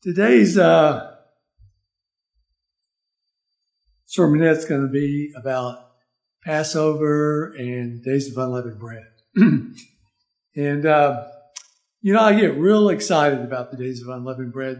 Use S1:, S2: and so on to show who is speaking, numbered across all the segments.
S1: Today's sermonette's going to be about Passover and Days of Unleavened Bread. And, I get real excited about the Days of Unleavened Bread.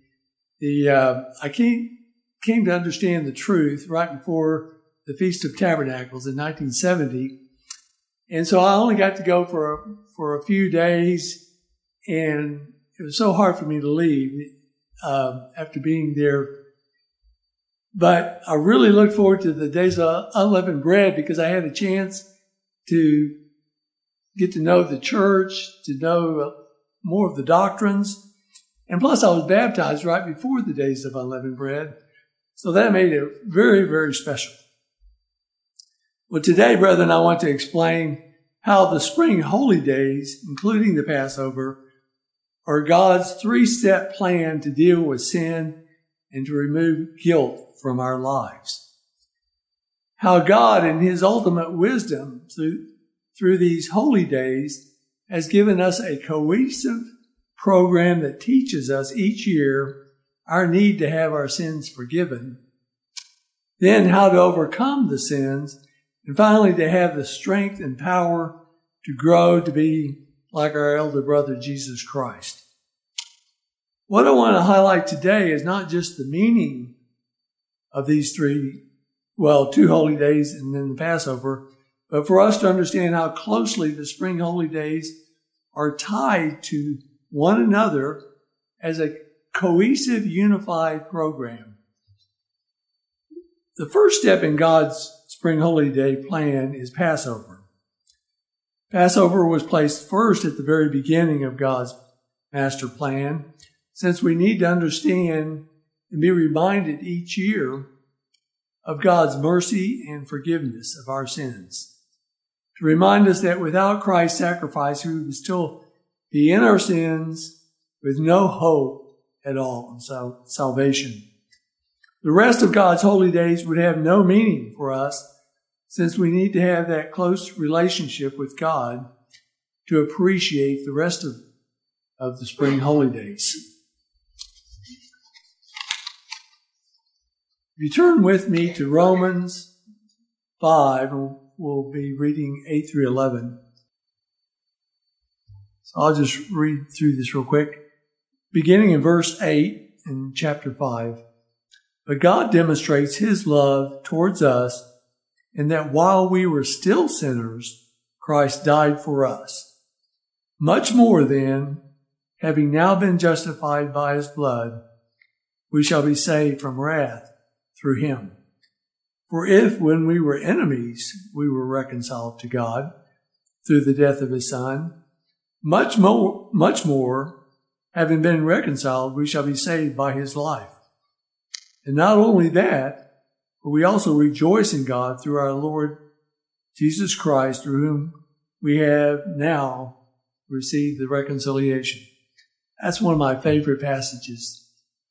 S1: I came to understand the truth right before the Feast of Tabernacles in 1970. And so I only got to go for a few days, and it was so hard for me to leave after being there. But I really look forward to the Days of Unleavened Bread because I had a chance to get to know the church, to know more of the doctrines. And plus I was baptized right before the Days of Unleavened Bread. So that made it very, very special. Well, today, brethren, I want to explain how the spring holy days, including the Passover, are God's three-step plan to deal with sin and to remove guilt from our lives. How God, in His ultimate wisdom through these holy days, has given us a cohesive program that teaches us each year our need to have our sins forgiven, then how to overcome the sins, and finally to have the strength and power to grow to be like our elder brother, Jesus Christ. What I want to highlight today is not just the meaning of these two holy days and then the Passover, but for us to understand how closely the spring holy days are tied to one another as a cohesive, unified program. The first step in God's spring holy day plan is Passover. Passover was placed first at the very beginning of God's master plan, since we need to understand and be reminded each year of God's mercy and forgiveness of our sins. To remind us that without Christ's sacrifice, we would still be in our sins with no hope at all of salvation. The rest of God's holy days would have no meaning for us, since we need to have that close relationship with God to appreciate the rest of the spring holy days. If you turn with me to Romans 5, we'll be reading 8 through 11. So I'll just read through this real quick. Beginning in verse 8 in chapter 5. But God demonstrates His love towards us in that while we were still sinners, Christ died for us. Much more then, having now been justified by His blood, we shall be saved from wrath through Him. For if, when we were enemies, we were reconciled to God through the death of His Son, much more, having been reconciled, we shall be saved by His life. And not only that, but we also rejoice in God through our Lord Jesus Christ, through whom we have now received the reconciliation. That's one of my favorite passages.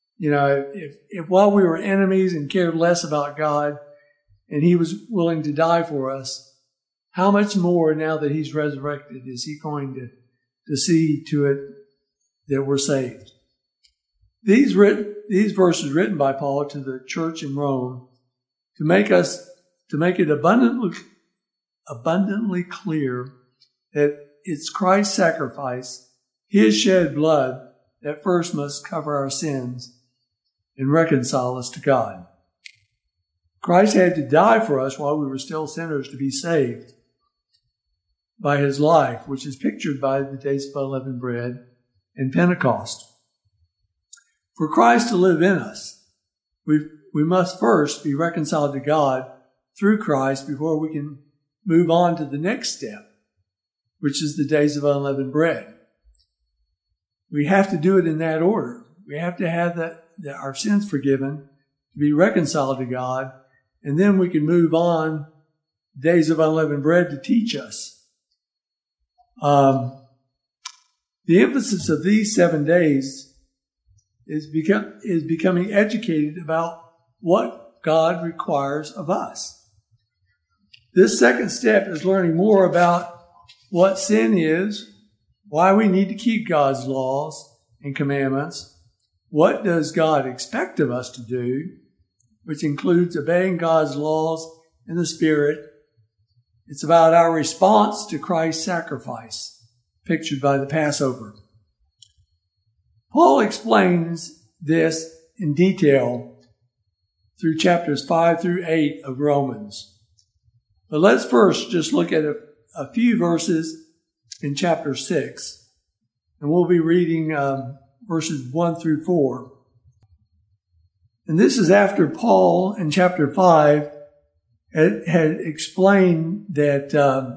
S1: If while we were enemies and cared less about God, and He was willing to die for us, how much more now that He's resurrected is He going to see to it that we're saved? These verses written by Paul to the church in Rome to make it abundantly clear that it's Christ's sacrifice, His shed blood, that first must cover our sins and reconcile us to God. Christ had to die for us while we were still sinners to be saved by His life, which is pictured by the Days of Unleavened Bread and Pentecost. For Christ to live in us, we must first be reconciled to God through Christ before we can move on to the next step, which is the Days of Unleavened Bread. We have to do it in that order. We have to have our sins forgiven, to be reconciled to God, and then we can move on Days of Unleavened Bread to teach us. The emphasis of these 7 days is becoming educated about what God requires of us. This second step is learning more about what sin is, why we need to keep God's laws and commandments, what does God expect of us to do, which includes obeying God's laws in the Spirit. It's about our response to Christ's sacrifice, pictured by the Passover. Paul explains this in detail through chapters 5 through 8 of Romans. But let's first just look at a few verses in chapter 6, and we'll be reading verses 1 through 4. And this is after Paul in chapter 5 had explained that,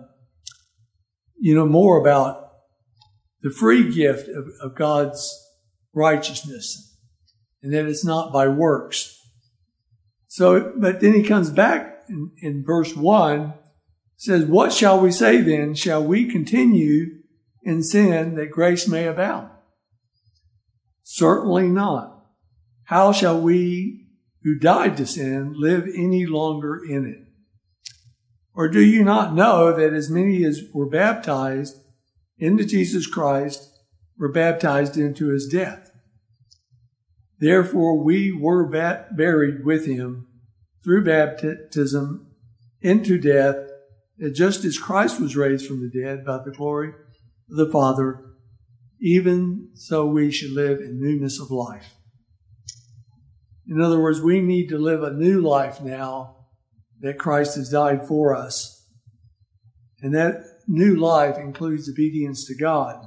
S1: more about the free gift of God's righteousness, and that it's not by works. So, but then he comes back in verse 1, says, "What shall we say then? Shall we continue in sin that grace may abound? Certainly not. How shall we who died to sin live any longer in it? Or do you not know that as many as were baptized into Jesus Christ were baptized into his death? Therefore we were buried with him through baptism into death, that just as Christ was raised from the dead by the glory of the Father, even so we should live in newness of life." In other words, we need to live a new life now that Christ has died for us. And that new life includes obedience to God.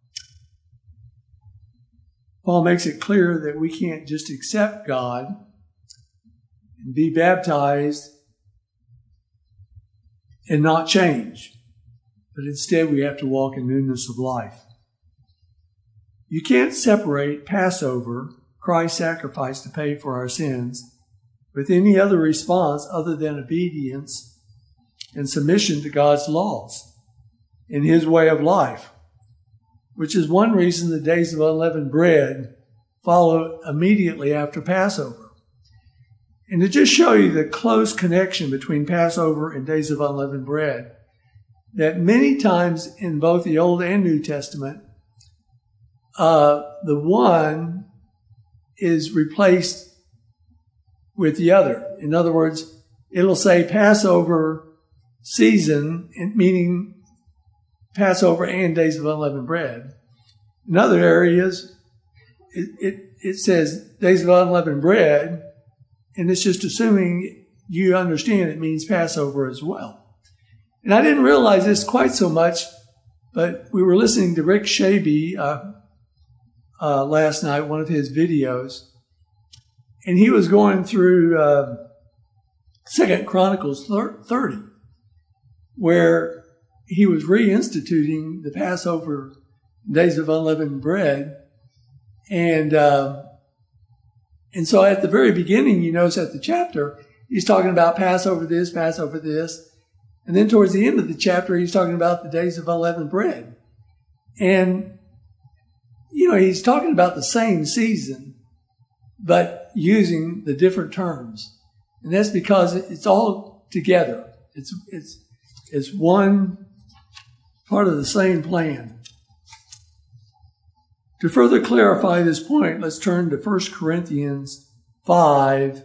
S1: Paul makes it clear that we can't just accept God and be baptized and not change, but instead we have to walk in newness of life. You can't separate Passover, Christ's sacrifice to pay for our sins, with any other response other than obedience and submission to God's laws and his way of life, which is one reason the days of unleavened bread follow immediately after Passover. And to just show you the close connection between Passover and days of unleavened bread, that many times in both the Old and New Testament, the one is replaced with the other. In other words, it'll say Passover season, meaning Passover and days of unleavened bread. In other areas, it says days of unleavened bread, and it's just assuming you understand it means Passover as well. And I didn't realize this quite so much, but we were listening to Rick Shaby last night, one of his videos, and he was going through 2 Chronicles 30, where he was reinstituting the Passover days of unleavened bread. And so at the very beginning, you notice at the chapter, he's talking about Passover this. And then towards the end of the chapter, he's talking about the days of unleavened bread. And, he's talking about the same season, but using the different terms. And that's because it's all together. It's one part of the same plan. To further clarify this point, let's turn to 1 Corinthians 5,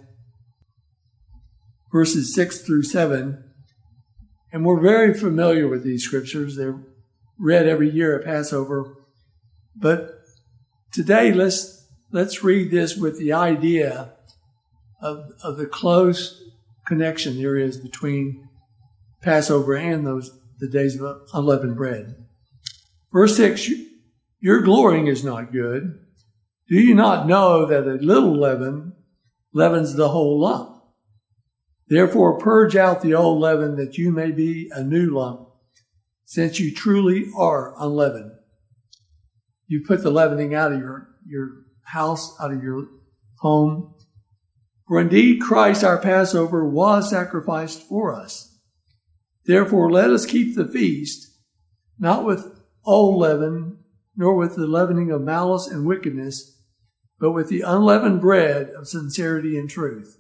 S1: verses 6 through 7. And we're very familiar with these scriptures. They're read every year at Passover. But today, let's read this with the idea of the close connection there is between Passover and the days of unleavened bread. Verse 6, your glorying is not good. Do you not know that a little leaven leavens the whole lump? Therefore, purge out the old leaven that you may be a new lump, since you truly are unleavened. You put the leavening out of your house, out of your home. For indeed, Christ our Passover was sacrificed for us. Therefore, let us keep the feast, not with old leaven, nor with the leavening of malice and wickedness, but with the unleavened bread of sincerity and truth.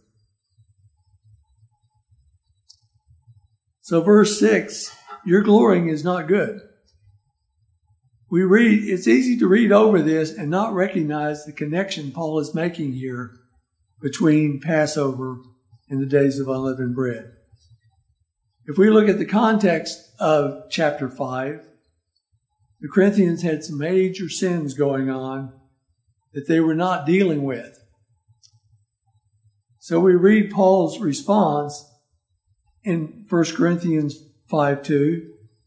S1: So verse 6, your glorying is not good. it's easy to read over this and not recognize the connection Paul is making here between Passover and the days of unleavened bread. If we look at the context of chapter 5, the Corinthians had some major sins going on that they were not dealing with. So we read Paul's response in 1 Corinthians 5:2.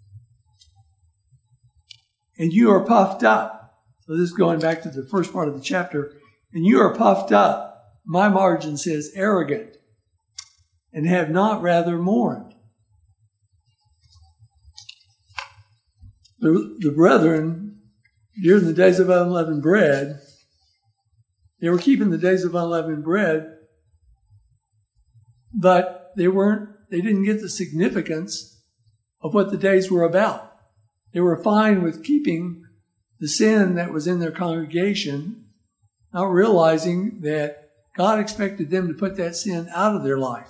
S1: And you are puffed up. So this is going back to the first part of the chapter. And you are puffed up. My margin says arrogant. And have not rather mourned. The brethren, during the days of unleavened bread, they were keeping the days of unleavened bread, but they didn't get the significance of what the days were about. They were fine with keeping the sin that was in their congregation, not realizing that God expected them to put that sin out of their life.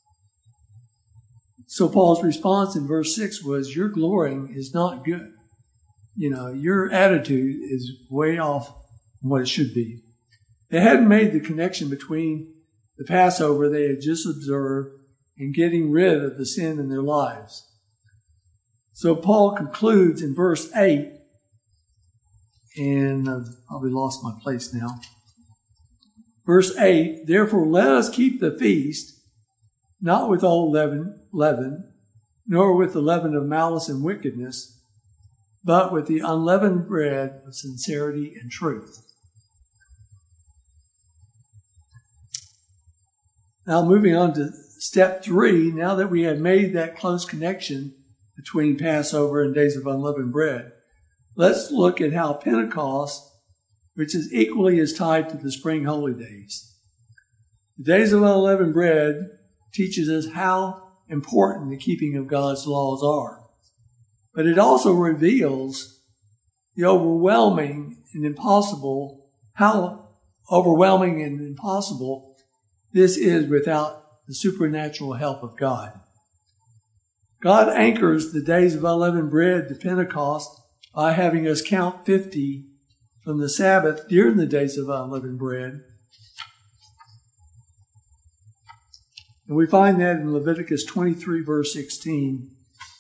S1: So Paul's response in verse 6 was, your glorying is not good. Your attitude is way off from what it should be. They hadn't made the connection between the Passover they had just observed and getting rid of the sin in their lives. So Paul concludes in verse 8, and I've probably lost my place now. Verse 8, therefore let us keep the feast, not with old leaven, nor with the leaven of malice and wickedness, but with the unleavened bread of sincerity and truth. Now moving on to step 3, now that we have made that close connection between Passover and days of unleavened bread, let's look at how Pentecost, which is equally as tied to the spring holy days. The days of unleavened bread teaches us how important the keeping of God's laws are. But it also reveals the how overwhelming and impossible this is without the supernatural help of God. God anchors the days of unleavened bread to Pentecost by having us count 50 from the Sabbath during the days of unleavened bread. And we find that in Leviticus 23, verse 16,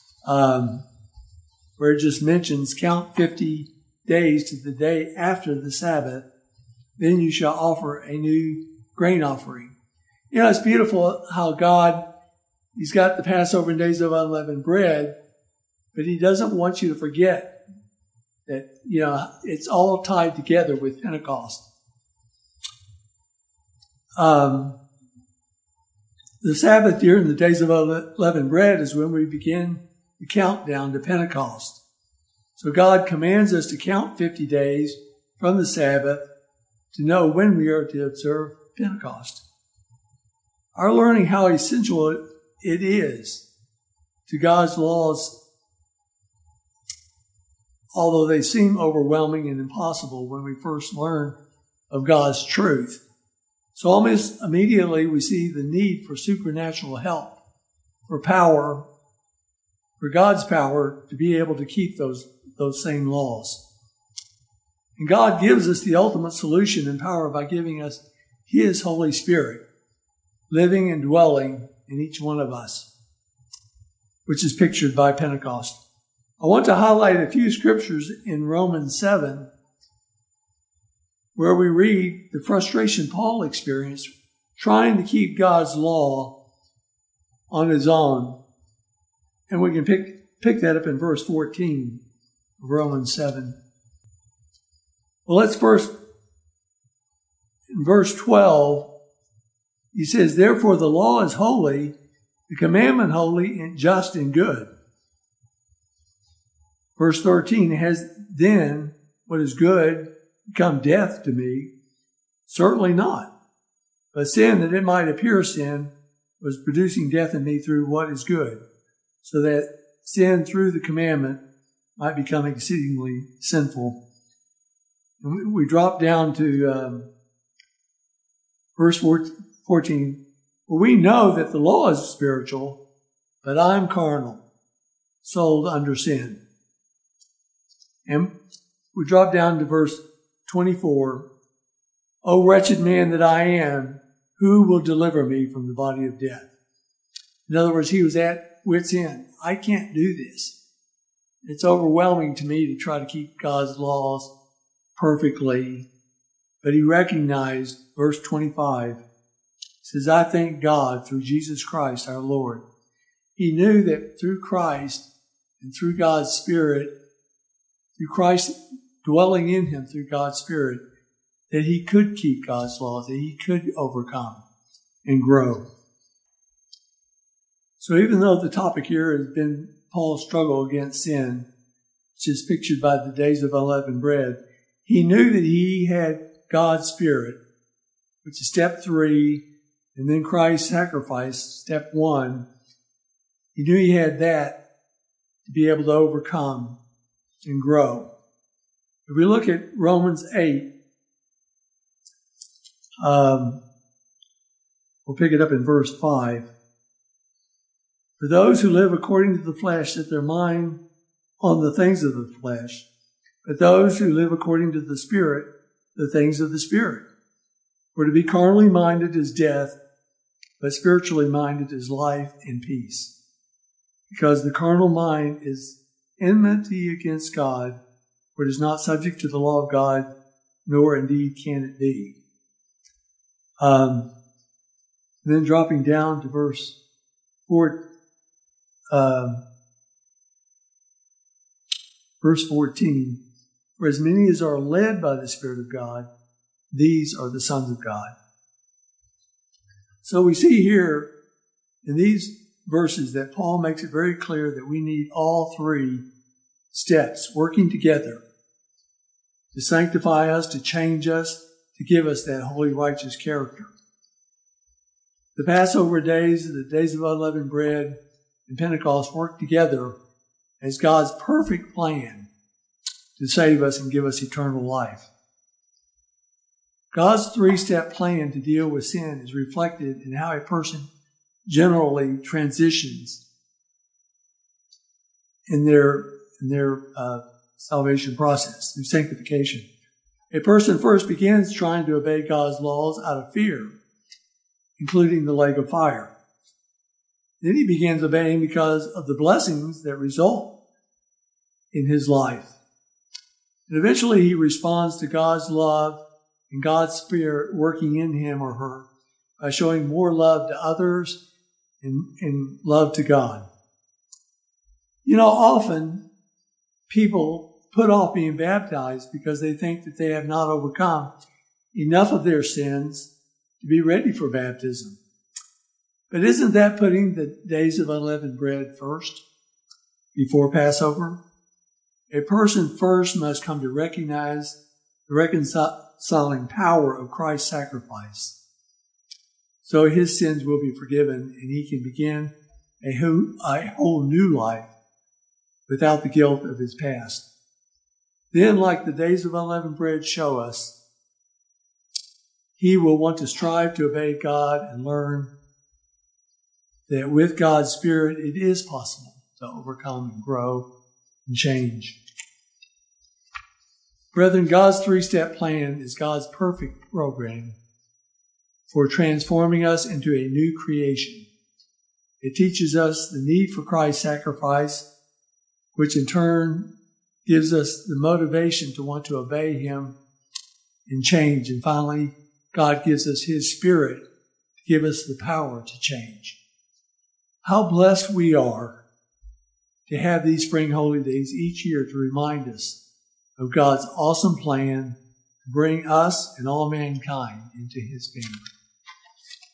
S1: where it just mentions, count 50 days to the day after the Sabbath, then you shall offer a new grain offering. It's beautiful how God, He's got the Passover and days of unleavened bread, but He doesn't want you to forget that, it's all tied together with Pentecost. The Sabbath during the days of unleavened bread is when we begin the countdown to Pentecost. So God commands us to count 50 days from the Sabbath to know when we are to observe Pentecost. Our learning how essential it is to God's laws, although they seem overwhelming and impossible when we first learn of God's truth. So almost immediately we see the need for supernatural help, for power, for God's power to be able to keep those same laws. And God gives us the ultimate solution and power by giving us His Holy Spirit, living and dwelling in each one of us, which is pictured by Pentecost. I want to highlight a few scriptures in Romans 7, where we read the frustration Paul experienced trying to keep God's law on his own. And we can pick that up in verse 14 of Romans 7. Well, let's first, in verse 12, he says, therefore the law is holy, the commandment holy and just and good. Verse 13, has then what is good become death to me? Certainly not. But sin, that it might appear sin, was producing death in me through what is good, so that sin through the commandment might become exceedingly sinful. And we drop down to verse 14. For we know that the law is spiritual, but I'm carnal, sold under sin. And we drop down to verse 24. O wretched man that I am, who will deliver me from the body of death? In other words, he was at wit's end. I can't do this. It's overwhelming to me to try to keep God's laws perfectly. But he recognized, verse 25, says, I thank God through Jesus Christ our Lord. He knew that through Christ and through God's Spirit, through Christ dwelling in him through God's Spirit, that he could keep God's laws, that he could overcome and grow. So even though the topic here has been Paul's struggle against sin, which is pictured by the days of unleavened bread, he knew that he had God's Spirit, which is step 3, and then Christ's sacrifice, step 1. He knew he had that to be able to overcome and grow. If we look at Romans 8, we'll pick it up in verse 5. For those who live according to the flesh set their mind on the things of the flesh, but those who live according to the Spirit, the things of the Spirit. For to be carnally minded is death, but spiritually minded is life and peace. Because the carnal mind is enmity against God, for it is not subject to the law of God, nor indeed can it be. Then dropping down to verse 14. For as many as are led by the Spirit of God, these are the sons of God. So we see here in these verses that Paul makes it very clear that we need all 3 steps working together to sanctify us, to change us, to give us that holy, righteous character. The Passover days, the days of unleavened bread, and Pentecost work together as God's perfect plan to save us and give us eternal life. God's 3-step plan to deal with sin is reflected in how a person generally transitions in their salvation process through sanctification. A person first begins trying to obey God's laws out of fear, including the lake of fire. Then he begins obeying because of the blessings that result in his life. And eventually he responds to God's love and God's Spirit working in him or her by showing more love to others and love to God. You know, often people put off being baptized because they think that they have not overcome enough of their sins to be ready for baptism. But isn't that putting the days of unleavened bread first before Passover? A person first must come to recognize the reconciling power of Christ's sacrifice, so his sins will be forgiven and he can begin a whole new life without the guilt of his past. Then, like the days of unleavened bread show us, he will want to strive to obey God and learn that with God's Spirit it is possible to overcome and grow and change. Brethren, God's 3-step plan is God's perfect program for transforming us into a new creation. It teaches us the need for Christ's sacrifice, which in turn gives us the motivation to want to obey him and change. And finally, God gives us his Spirit to give us the power to change. How blessed we are to have these spring holy days each year to remind us of God's awesome plan to bring us and all mankind into his family.